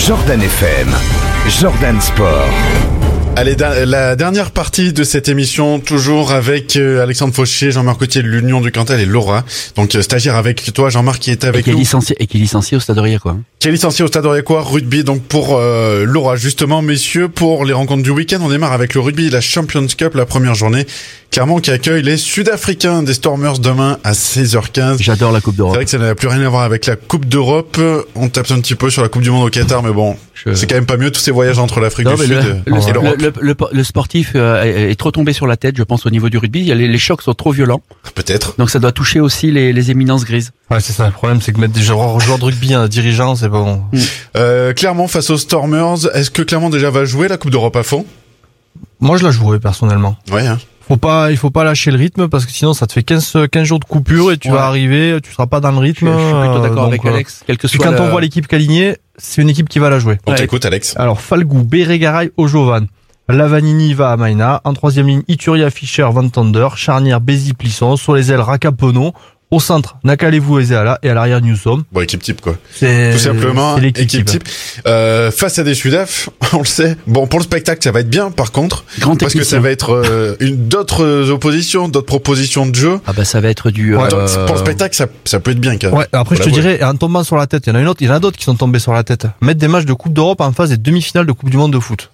Jordan FM, Jordan Sport. Allez, la dernière partie de cette émission, toujours avec Alexandre Fauché, Jean-Marc Coutier de l'Union du Cantal et Laura. Donc stagiaire avec toi, Jean-Marc, qui était avec nous. Qui est licencié au Stade Aurillacois. Qui est licencié au Stade Aurillacois, rugby. Donc pour Laura, justement, messieurs, pour les rencontres du week-end, on démarre avec le rugby, la Champions Cup, la première journée. Clermont qui accueille les Sud-Africains des Stormers demain à 16h15. J'adore la Coupe d'Europe. C'est vrai que ça n'a plus rien à voir avec la Coupe d'Europe. On tape un petit peu sur la Coupe du Monde au Qatar, mais bon, c'est quand même pas mieux tous ces voyages entre l'Afrique du Sud et l'Europe. Le sportif est trop tombé sur la tête, je pense, au niveau du rugby. Les chocs sont trop violents. Peut-être. Donc ça doit toucher aussi les éminences grises. Ouais, c'est ça. Le problème, c'est que mettre des joueurs de rugby, un dirigeant, c'est pas bon. Clermont face aux Stormers. Est-ce que Clermont déjà va jouer la Coupe d'Europe à fond? Moi, je la jouerai personnellement. Ouais. Hein. Il faut pas lâcher le rythme parce que sinon ça te fait 15 jours de coupure et tu vas arriver, tu seras pas dans le rythme. Je suis plutôt d'accord avec Alex. Quand on voit l'équipe qu'alignée, c'est une équipe qui va la jouer. On t'écoute, Alex. Alors, Falgou, Bérégaray, Ojovan. Lavanini va à Maïna. En troisième ligne, Ituria, Fischer, Van Tonder. Charnière, Bézi, Plisson. Sur les ailes, Rakapono. Au centre, Nakalevou et Zeala. Et à l'arrière, Newsom. Bon, équipe type, quoi. Tout simplement, équipe type. Face à des Sudaf, on le sait. Bon, pour le spectacle, ça va être bien, par contre. Parce que ça va être d'autres oppositions, d'autres propositions de jeu. Ah bah, ça va être du... Pour le spectacle, ça peut être bien, quand même. Ouais, après, je te dirais, en tombant sur la tête, il y en a d'autres qui sont tombés sur la tête. Mettre des matchs de Coupe d'Europe en face des demi-finales de Coupe du Monde de foot.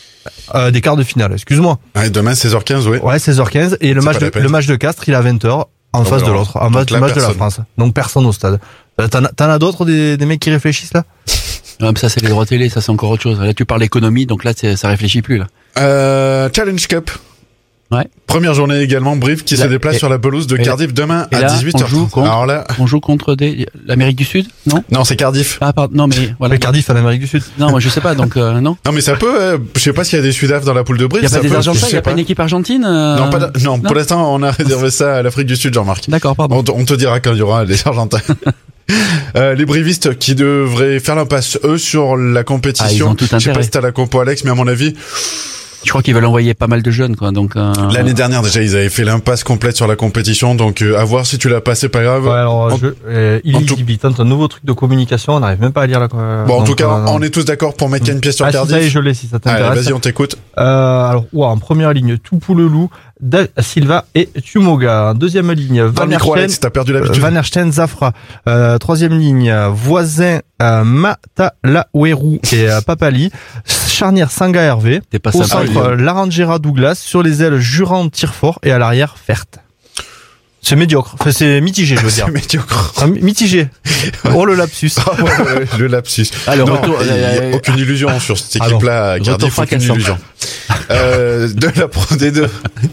Des quarts de finale, excuse-moi. Ouais, demain, 16h15, oui. Ouais, 16h15. Et le match de Castres, il est à 20h. En face de l'autre, en face du match de la France. Donc personne au stade. T'en as d'autres des mecs qui réfléchissent là? Non, mais ça c'est les droits télé, ça c'est encore autre chose. Là tu parles économie, donc là ça réfléchit plus là. Challenge Cup. Ouais. Première journée également, Brive qui se déplace sur la pelouse de Cardiff demain à 18h30. On joue contre l'Amérique du Sud, non? Non, c'est Cardiff. Ah pardon, non mais voilà. Mais Cardiff en Amérique du Sud. Non, moi je sais pas, donc non. Non mais ça peut. Je sais pas s'il y a des Sudaf dans la poule de Brive. Il y a pas des Argentins, il y a pas une équipe argentine. Non, pour l'instant on a réservé ça à l'Afrique du Sud, Jean-Marc. D'accord, pardon. On te dira quand il y aura des Argentins. Les brivistes qui devraient faire l'impasse eux sur la compétition. Ils ont tout intérêt. Je sais pas si t'as la compo, Alex, mais à mon avis. Je crois qu'ils veulent envoyer pas mal de jeunes, quoi. Donc l'année dernière déjà ils avaient fait l'impasse complète sur la compétition, donc à voir si tu l'as pas, c'est pas grave. Ouais, alors il tente un nouveau truc de communication, on n'arrive même pas à lire la. Bon, en tout cas, on est tous d'accord pour mettre une pièce sur Cardiff. Si ça t'intéresse. Allez, vas-y, on t'écoute. Alors, en première ligne, Toupoulelou, Silva et Tumoga. En deuxième ligne, Van Hersten, Zafra. Troisième ligne, Voisin, Matalawerou et Papali. Charnière, Sanga Hervé. Au centre, Larangera Douglas. Sur les ailes, Jurand, Tirefort. Et à l'arrière, Fert. C'est médiocre. Enfin, c'est mitigé, je veux dire. C'est médiocre. Mitigé. Oh, le lapsus. Le lapsus. Alors, non, il n'y a aucune illusion sur cette équipe-là. Cardiff, aucune illusion. De la Pro D2.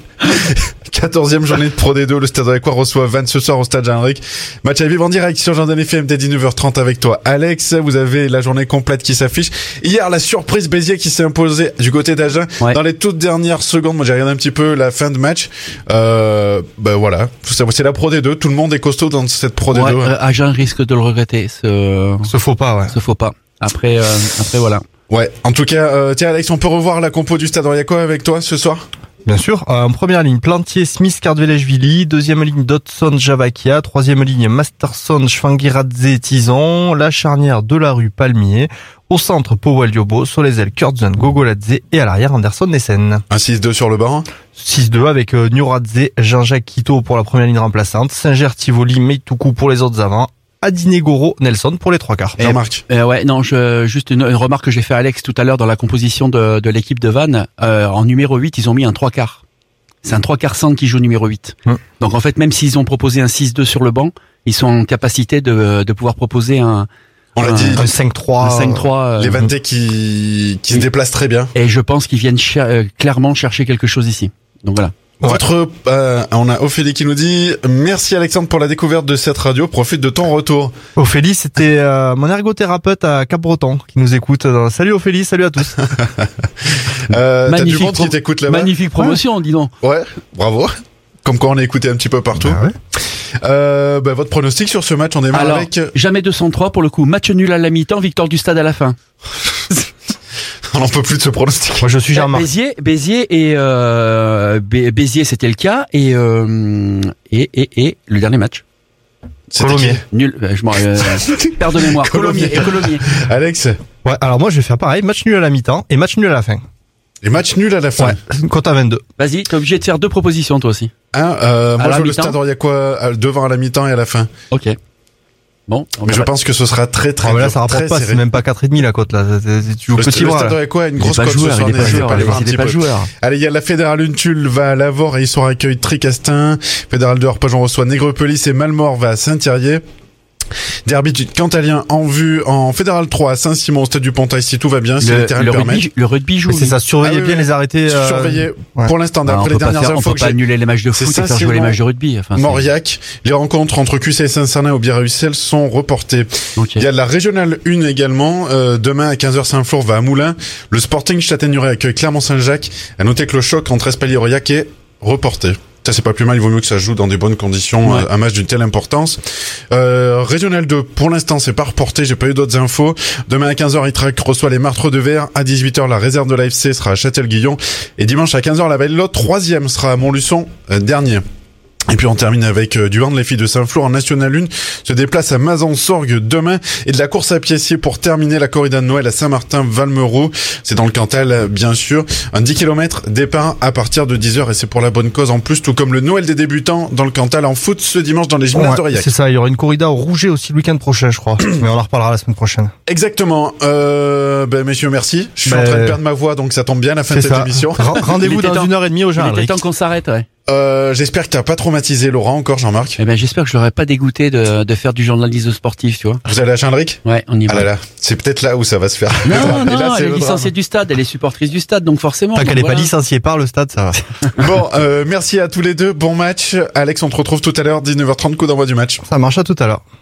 14e journée de Pro D2, le Stade Aurillacois reçoit Vannes ce soir au Stade Jean-Henrique. Match à vivre en direct sur Jordan FM dès 19h30 avec toi, Alex. Vous avez la journée complète qui s'affiche. Hier, la surprise Béziers qui s'est imposée du côté d'Agen dans les toutes dernières secondes. Moi, j'ai regardé un petit peu la fin de match. Voilà. C'est la Pro D2. Tout le monde est costaud dans cette Pro D2. Ouais, Agen risque de le regretter. Ce faux pas, ouais. Ce faux pas. Après, voilà. Ouais. En tout cas, tiens, Alex, on peut revoir la compo du Stade Aurillacois avec toi ce soir? Bien sûr. En première ligne, Plantier, Smith, Cardveleshvili. Deuxième ligne, Dodson, Javakia. Troisième ligne, Masterson, Schwangiradze, Tison. La charnière de la rue Palmier. Au centre, Powell Diobo. Sur les ailes, Kurtzon, Gogoladze. Et à l'arrière, Anderson Nessen. Un 6-2 sur le banc. 6-2 avec Nuradze, Jean-Jacques Quito pour la première ligne remplaçante. Singer, Tivoli, Meituku pour les autres avants. Adinegoro, Nelson pour les trois quarts. Jean-Marc. Juste une remarque que j'ai fait à Alex tout à l'heure dans la composition de l'équipe de Vannes. En numéro 8, ils ont mis un 3 quarts. C'est un 3 quarts centre qui joue numéro 8. Donc en fait, même s'ils ont proposé un 6-2 sur le banc, ils sont en capacité de pouvoir proposer un 5-3. 5-3. Les Vantais qui se déplacent très bien. Et je pense qu'ils viennent clairement chercher quelque chose ici. Donc voilà. On a Ophélie qui nous dit merci Alexandre pour la découverte de cette radio, profite de ton retour. Ophélie, c'était mon ergothérapeute à Cap-Breton qui nous écoute. Salut Ophélie, salut à tous. T'as du monde qui t'écoute là-bas. Magnifique promotion, dis donc. Ouais, bravo. Comme quoi on est écouté un petit peu partout. Votre pronostic sur ce match, on démarre avec... Jamais 203 pour le coup, match nul à la mi-temps, victoire du Stade à la fin. On n'en peut plus de ce pronostic. Moi, je suis Jean-Marc. Béziers c'était le cas et le dernier match. Colomiers. Nul. Père de mémoire. Colomiers. Alex. Ouais, alors moi je vais faire pareil, match nul à la mi-temps et match nul à la fin. Et match nul à la fin. Ouais, compte à 22. Vas-y, t'es obligé de faire 2 propositions toi aussi. Moi je veux le Stade Aurillacois devant à la mi-temps et à la fin. Ok. Bon. Mais je pense que ce sera très dur. Mais là ça rapporte pas, c'est même pas 4,5 la cote là. Tu joues petit bras. Le Stade Aurillacois a une grosse cote ce soir. Il est pas joueur. Allez, il y a la Fédérale Untul va à Lavore et ils sont accueillis Tricastin. Fédérale de Arpajon reçoit Nègrepelisse et Malmort va à Saint-Thierry. Derby cantalien en vue en Fédéral 3 à Saint-Simon au stade du Pontail si tout va bien, si les terrains le permettent. Le rugby joue. C'est ça, surveillez bien les arrêtés. Surveillez pour l'instant d'après les dernières infos. On peut pas annuler les matchs de foot et faire jouer les matchs de rugby. Mauriac, les rencontres entre QC et Saint-Cernin au Biarritz sont reportées. Il y a la régionale 1 également. Demain à 15h Saint-Flour va à Moulins. Le Sporting Châtaigneraie accueille Clermont-Saint-Jacques. À noter que le choc entre Espalier et Aurillac est reporté. Ça c'est pas plus mal, il vaut mieux que ça se joue dans des bonnes conditions, un match d'une telle importance. Régional 2, pour l'instant c'est pas reporté, j'ai pas eu d'autres infos. Demain à 15h, Itrac reçoit les Martres de Verre. À 18h, la réserve de l'AFC sera à Châtel-Guillon. Et dimanche à 15h, la Belle-Lotte, 3e sera à Montluçon, dernier. Et puis on termine avec du hand. Les filles de Saint-Flour en National 1 se déplacent à Mazan-Sorgue demain et de la course à pied pour terminer la corrida de Noël à Saint-Martin-Valmeroux. C'est dans le Cantal, bien sûr. Un 10 km départ à partir de 10h et c'est pour la bonne cause en plus, tout comme le Noël des débutants dans le Cantal en foot ce dimanche dans les gymnases d'Aurillac. C'est ça, il y aura une corrida au Rouget aussi le week-end prochain, je crois. Mais on en reparlera la semaine prochaine. Exactement. Messieurs, merci. Je suis en train de perdre ma voix, donc ça tombe bien la fin de cette émission. Rendez-vous dans 1h30 au Jean. Il était temps qu'on s'arrête, ouais. J'espère que t'as pas traumatisé Laurent encore, Jean-Marc. Eh ben, j'espère que je l'aurais pas dégoûté de faire du journalisme sportif, tu vois. Vous allez à Chandric? Ouais, on y va. Ah là là, c'est peut-être là où ça va se faire. Non, elle est licenciée du stade, elle est supportrice du stade, donc forcément. Tant qu'elle est pas licenciée par le stade, ça va. Bon, merci à tous les deux, bon match. Alex, on te retrouve tout à l'heure, 19h30, coup d'envoi du match. Ça marche, à tout à l'heure.